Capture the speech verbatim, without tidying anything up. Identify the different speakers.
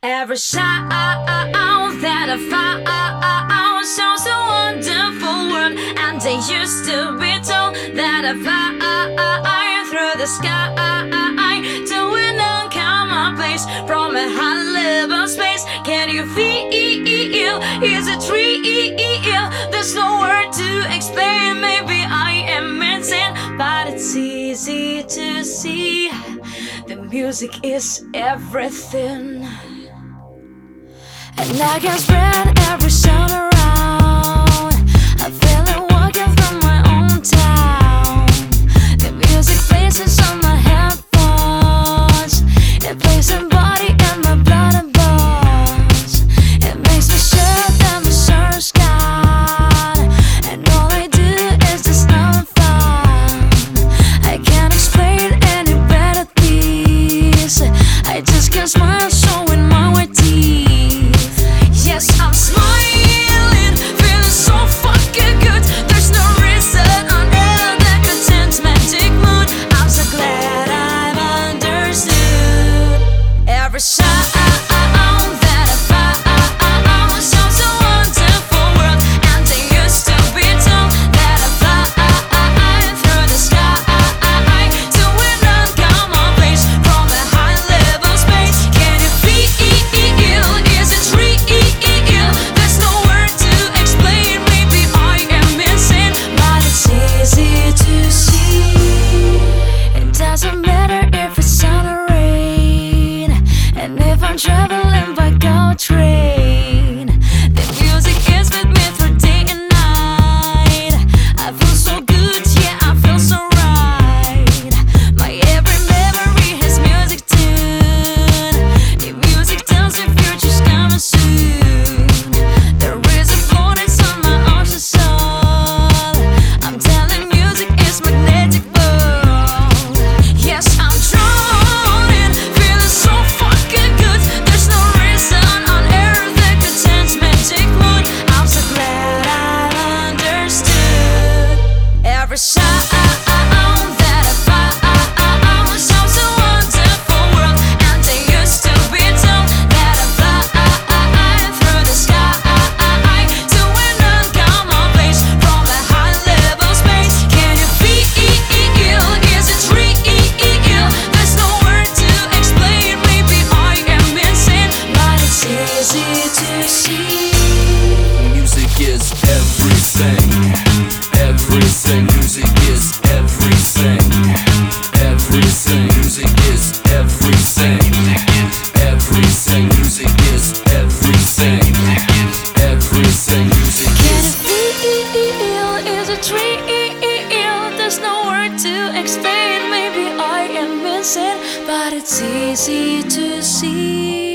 Speaker 1: Every sound that I found sounds a wonderful world, and they used to be told that I fly through the sky to an uncommon place from a high level space. Can you feel? Is it real? There's no word to explain. Maybe I am insane, but it's easy to see. The music is everything, and I can spread every sound around. I feel it walking through my own town. The music plays on my headphones. It plays in body and my blood and bones. It makes me shiver than the summer sky, and all I do is just have fun. I can't explain any better things. I just can't smile, showing my white teeth. Yes, I'm smiling, feeling so fucking good. There's no reason on earth that could change magic mood. I'm so glad I've understood. Every sound that I found sounds a wonderful world, and they used to be told that I fly through the sky to an uncommon place from a high level space. Can you feel? Is it real? There's no word to explain. Maybe I am insane, but it's easy to see. It doesn't matter if it's sun or rain, and if I'm traveling by GO train. The music is with me through day and night. I feel so good, yeah, I feel so right. My every memory has music tune. The music tells the future's coming soon. There is a floating on my ocean soul. I'm telling music is magnetic world. Yes, I'm drowning, feeling so fucking good. There's no reason on earth that could change magic mood. I'm so glad I understood. Every sound that I found sounds a wonderful world, and they used to be told that I fly through the sky to an uncommon place from a high level space. Can you feel? Is it real? There's no word to explain. Maybe I am insane, but it's easy to see.
Speaker 2: Music is everything. Everything. Music is everything. Everything. Music is everything. Everything. Music is everything. Everything. Music
Speaker 1: Can
Speaker 2: is.
Speaker 1: it feel? Is it real? There's no word to explain. Maybe I am insane, but it's easy to see.